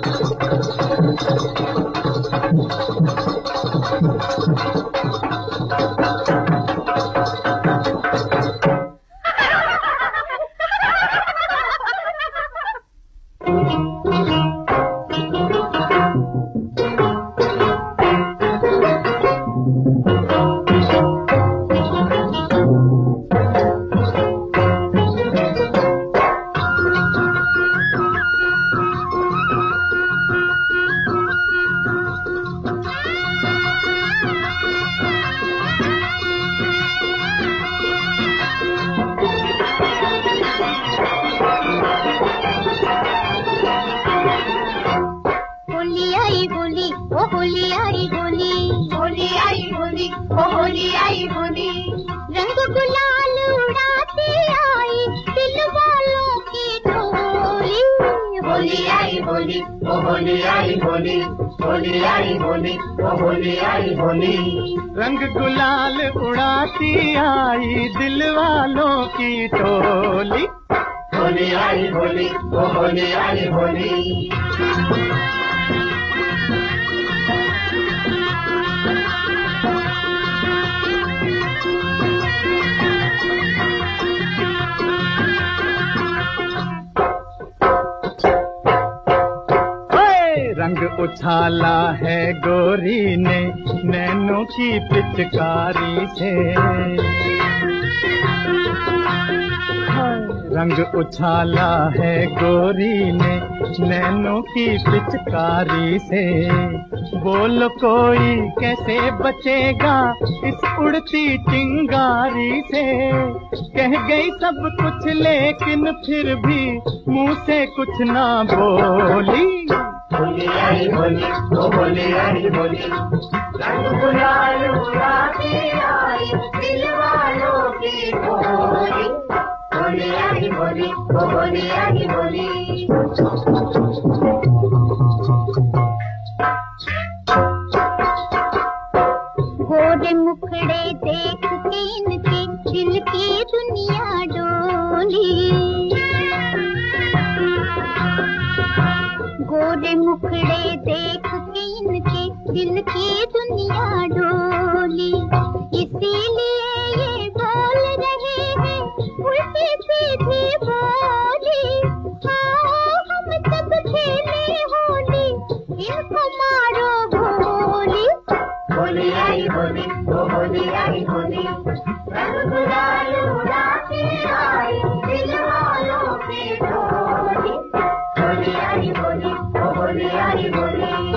रंग गुलाल उड़ाती आई दिल वालों की टोली। होली आई होली, ओ होली आई होली। रंग उछाला है गोरी ने नैनों की पिचकारी से। रंग उछाला है गोरी ने नैनों की पिचकारी से। बोल कोई कैसे बचेगा इस उड़ती चिंगारी से। कह गई सब कुछ लेकिन फिर भी मुंह से कुछ ना बोली। होली आई होली, ओ होली आई होली। रंग गुलाल उड़ाती आई दिल वालों की टोली। होली आई होली, ओ होली आई होली। गोरे मुखड़े देख के इनके दिल की दुनिया डोली। गोरे मुखड़े देख के इनके दिल की दुनिया डोली। इसीलिए ये बोल रहे हैं उल्टी सीधी बोली। हाँ हम सब खेले होली, इनको मारो गोली। होली आई होली, ओ होली आई होली। रंग गुलाल उड़ाती आई दिल वालों की टोली। होली आई होली, ओ होली आई होली।